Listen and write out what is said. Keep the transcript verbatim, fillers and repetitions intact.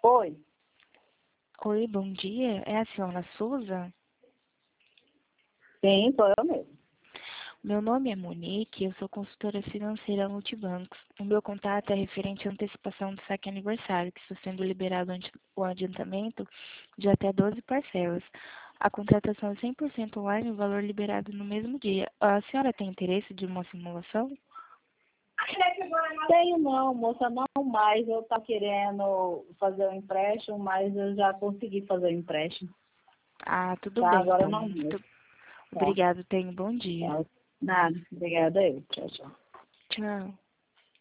Oi. Oi, bom dia. É a senhora Souza? Sim, sou eu mesmo. Meu nome é Monique, eu sou consultora financeira multibancos. O meu contato é referente à antecipação do saque aniversário, que está sendo liberado ante- o adiantamento de até doze parcelas. A contratação é cem por cento online e o valor liberado no mesmo dia. A senhora tem interesse de uma simulação? Tenho não, moça, não mais. Eu estou querendo fazer um empréstimo, mas eu já consegui fazer o empréstimo. Ah, tudo Tá, bem, agora então. não vou. Muito Tá, obrigado, tenha um bom dia. tá. Nada. Obrigada aí. Tchau, tchau. Tchau.